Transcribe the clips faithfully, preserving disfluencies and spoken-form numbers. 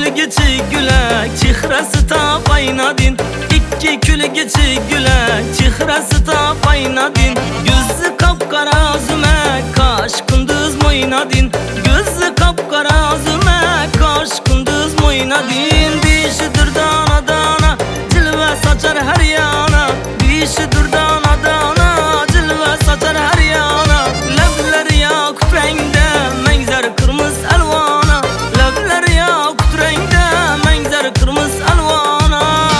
külgüçü gülek çehresi tap aynadin. İki külgüçü gülek çehresi tap aynadin. Gözü kapkara züme kaş kunduz moynadin. Gözü kapkara züme kaş kunduz moynadin. Dişidir dana dana cilve saçar her yana. Dişidir dana dana cilve saçar her yana. Lebleri yakut rengde menzer kırmızı elvana. Lebleri yakut rengde menzer kırmızı elvana.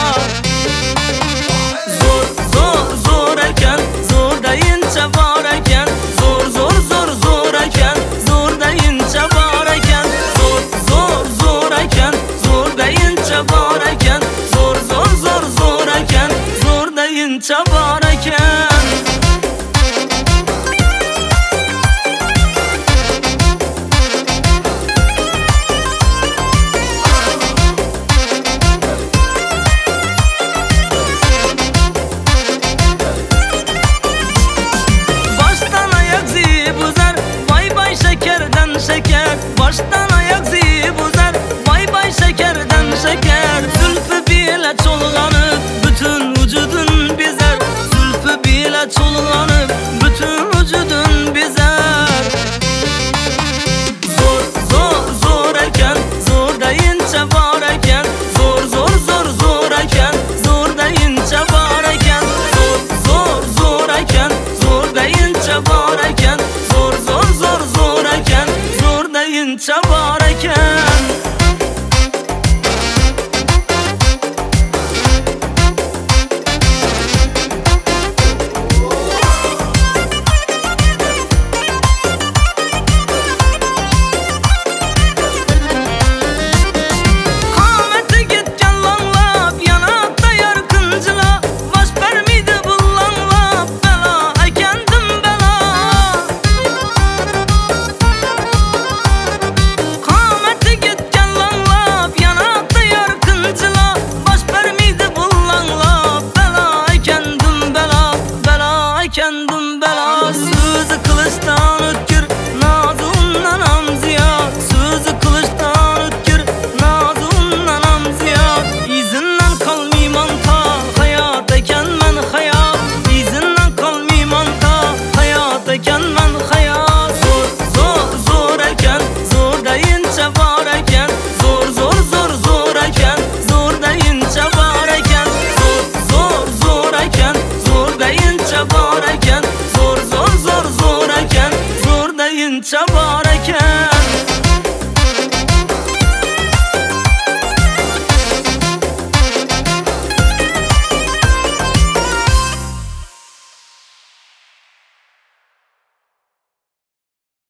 Zor zor zor eken zor deyince var eken. Zor zor zor zor eken zor deyince var eken. Zor zor zor eken zor deyince var eken. Zor zor zor zor eken zor deyince var eken. Şekerden şeker, baştan ayak zibuzar. Vay vay şekerden şeker. Zülfü bile çolganıp bütün vücudun bizer. Zülfü bile çolganıp bütün vücudun bizer. Zor zor zor eken zor deyince var eken. Zor zor zor zor eken zor deyince var eken. Zor zor zor eken zor deyince var eken. Zor zor zor zor eken zor deyince var eken. Kendim bela sözü kılıçtan ötkür nazımdan amziya. Sözü kılıçtan ötkür nazımdan amziya. İzinden kalmayman ta hayat eken men hayat. İzinden kalmayman ta hayat eken men hayat. Zor zor zor eken zor deyince var eken. Zor zor zor zor eken zor deyince var eken. Zor zor zor eken zor deyince var eken. Zor zor zor zor eken zor deyince var eken.